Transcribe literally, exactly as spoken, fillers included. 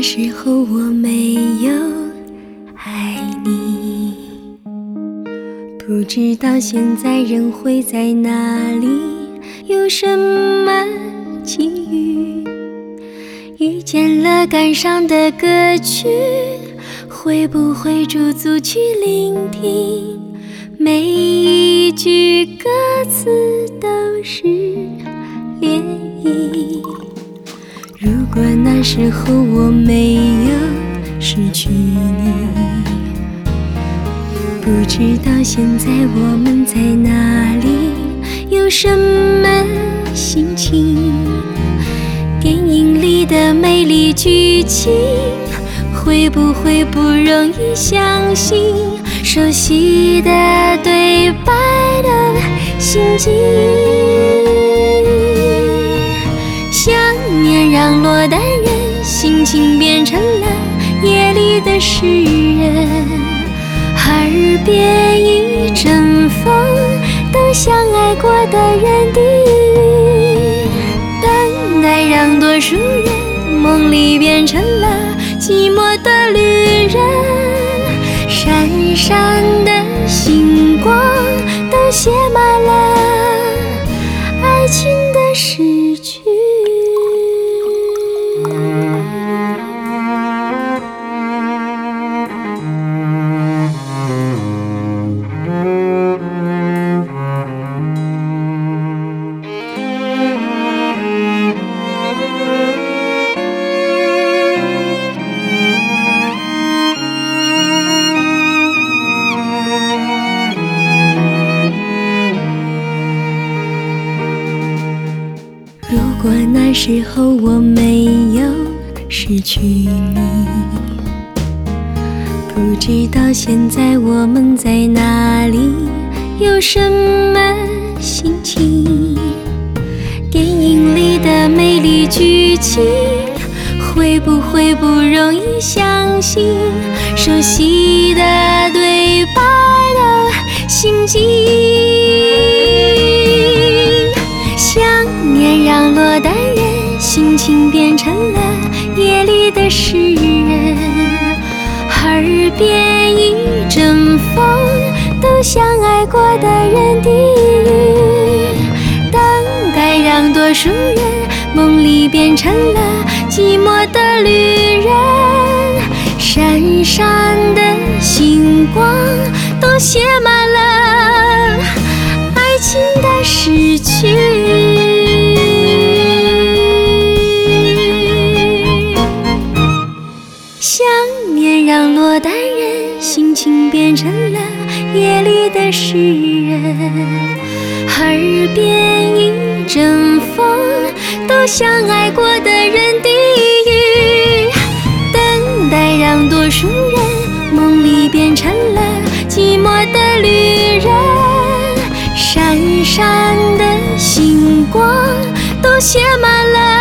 那时候我没有爱你，不知道现在人会在哪里，有什么际遇，遇见了感伤的歌曲，会不会驻足去聆听，每一句歌词都是涟漪。如果那时候我没有失去你，不知道现在我们在哪里，有什么心情，电影里的美丽剧情，会不会不容易相信，熟悉的对白的心境，想念让落单人心情变成了夜里的诗人，耳边一阵风，都像爱过的人的语，等待让多数人梦里变成了寂寞的旅人，闪闪的星光都写满了爱情的诗句。如果那时候我没有失去你，不知道现在我们在哪里，有什么心情，电影里的美丽剧情，会不会不容易相信，熟悉的对白的心境，想念让落单人心情变成了夜里的诗人，耳边一阵风，都像爱过的人的语，等待让多数人梦里变成了寂寞的旅人，闪闪的星光都写满了爱情的诗句。想念让落单人心情变成了夜里的诗人，耳边一阵风，都像爱过的人的语，等待让多数人梦里变成了寂寞的旅人，闪闪的星光都写满了